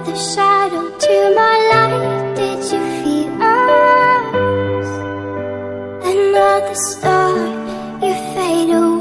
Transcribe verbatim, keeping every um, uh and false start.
the shadow to my light. Did you feel us? Another star, you fade away.